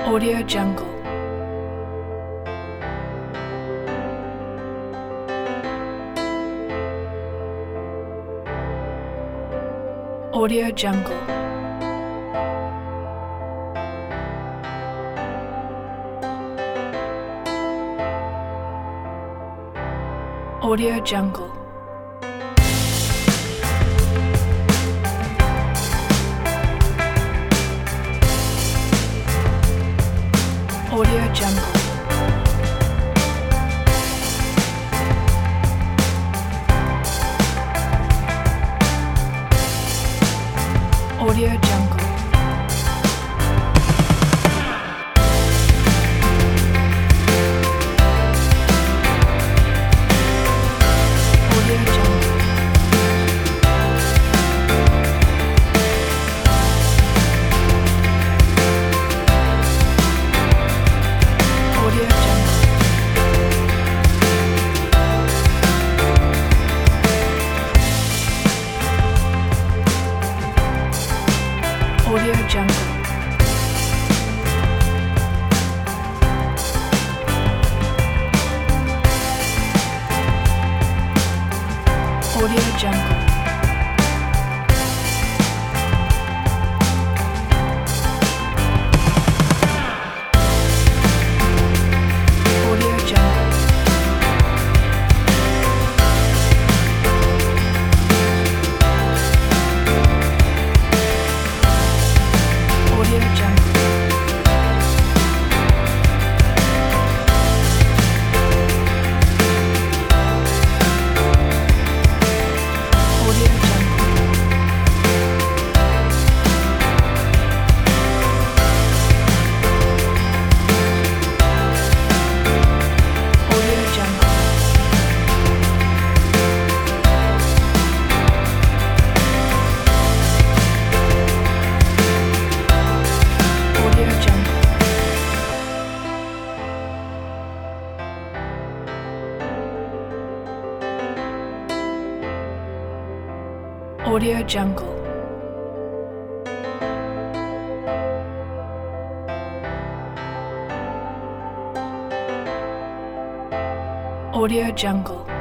Audio Jungle. Audio Jungle. Audio Jungle. Audio Jungle. Audio Jungle. Audio Jungle. Audio Jungle. Audio Jungle. Audio Jungle. Audio Jungle. Audio Jungle. Audio Jungle. Audio Jungle. Audio Jungle. Audio Jungle. Audio Jungle.